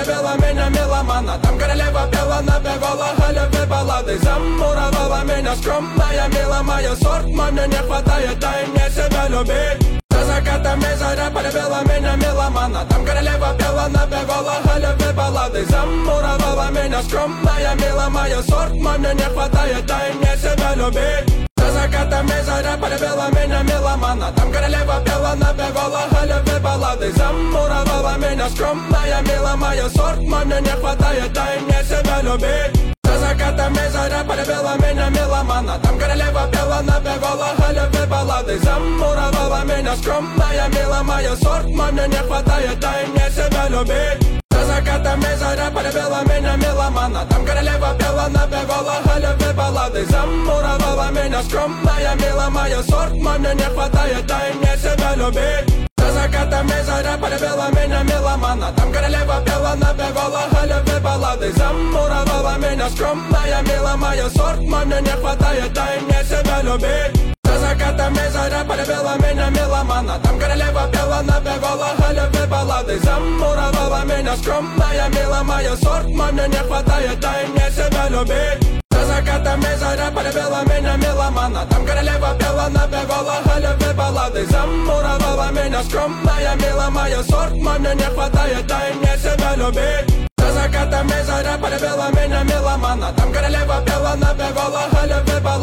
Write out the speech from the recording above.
полюбила меня меломана. Там королева пела, напевала халявы баллады. Замуровала меня скромная, мила моя, сорт мой, мне не хватает, дай мне себя любить. За закатами заря полюбила меня меломана. Там королева пела, напевала халявы баллады. Замуровала меня скромная, мила моя, сорт мой, мне не хватает, дай мне себя любить. За закатами заря полюбила меня меломана. Там королева пела, напевала халявы баллады. Замуровала меня скромная, мила моя, сорт мой, мне не хватает, дай мне себя любить. За закатами заря полюбила меня меломана. Там королева пела, напевала халявы баллады. Замуровала меня скромная, мила моя, сорт мой, мне не хватает, дай мне себя любить. За закатами заря полюбила меня меломана. Там королева пела, напевала халявы баллады. Замуровала меня скромная, мила моя, сорт мой, мне не хватает, дай мне себя любить. За закатами заря полюбила меня меломана. Там королева пела, напевала халявы баллады. Замуровала меня скромная, мила моя, сорт мой, мне не хватает, дай мне себя любить. За закатами заря полюбила меня меломана. Там королева пела, напевала халявы баллады. Замуровала меня скромная, мила моя, сорт мой, мне не хватает, дай мне себя любить. За закатами заря полюбила меня меломана. Там королева пела, напевала халявы баллады. Замуровала меня скромная, мила моя, сорт мой, мне не хватает, дай мне себя любить. За закатами заря полюбила меня меломана. Там королева пела, напевала халявы баллады.